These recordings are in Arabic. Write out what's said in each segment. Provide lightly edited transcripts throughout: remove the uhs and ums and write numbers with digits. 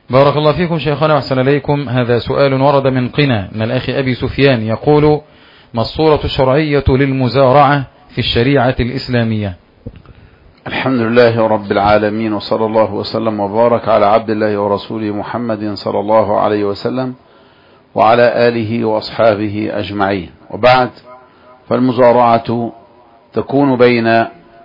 بارك الله فيكم شيخنا وأحسن إليكم. هذا سؤال ورد من قنا من الأخ أبي سفيان يقول: ما الصورة الشرعية للمزارعة في الشريعة الإسلامية؟ الحمد لله رب العالمين، وصلى الله وسلم وبارك على عبد الله ورسوله محمد صلى الله عليه وسلم وعلى آله وأصحابه أجمعين، وبعد. فالمزارعة تكون بين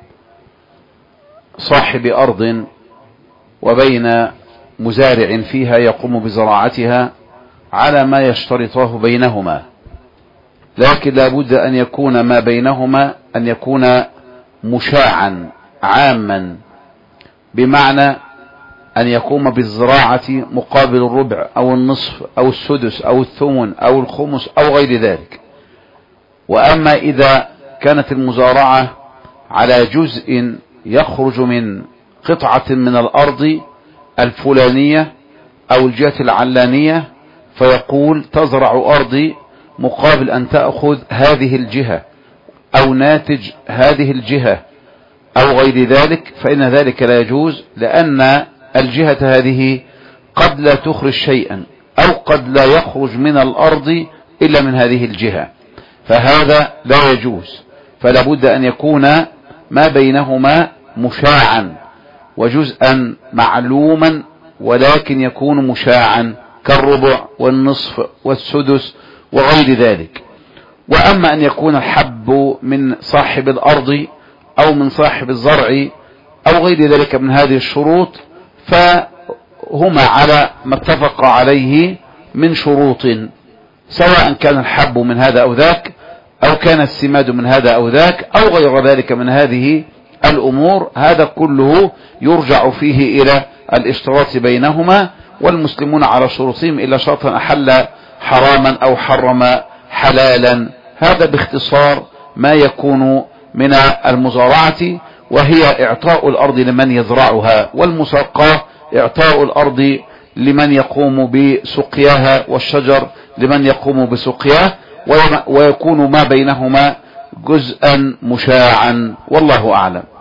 صاحب أرض وبين مزارع فيها يقوم بزراعتها على ما يشترطه بينهما، لكن لا بد أن يكون ما بينهما أن يكون مشاعا عاما، بمعنى أن يقوم بالزراعة مقابل الربع أو النصف أو السدس أو الثمن أو الخمس أو غير ذلك. وأما إذا كانت المزارعة على جزء يخرج من قطعة من الأرض الفلانية أو الجهة العلانية، فيقول تزرع أرضي مقابل أن تأخذ هذه الجهة أو ناتج هذه الجهة أو غير ذلك، فإن ذلك لا يجوز، لأن الجهة هذه قد لا تخرج شيئا أو قد لا يخرج من الأرض إلا من هذه الجهة، فهذا لا يجوز. فلا بد أن يكون ما بينهما مشاعا وجزءا معلوما، ولكن يكون مشاعا كالربع والنصف والسدس وغير ذلك. وأما أن يكون الحب من صاحب الأرض أو من صاحب الزرع أو غير ذلك من هذه الشروط، فهما على ما اتفق عليه من شروط، سواء كان الحب من هذا أو ذاك، أو كان السماد من هذا أو ذاك، أو غير ذلك من هذه الأمور. هذا كله يرجع فيه إلى الاشتراط بينهما، والمسلمون على شروطهم إلا شرطا أحل حراما أو حرم حلالا. هذا باختصار ما يكون من المزارعة، وهي إعطاء الأرض لمن يزرعها، والمساقاة إعطاء الأرض لمن يقوم بسقياها، والشجر لمن يقوم بسقياه، ويكون ما بينهما جزءا مشاعا، والله أعلم.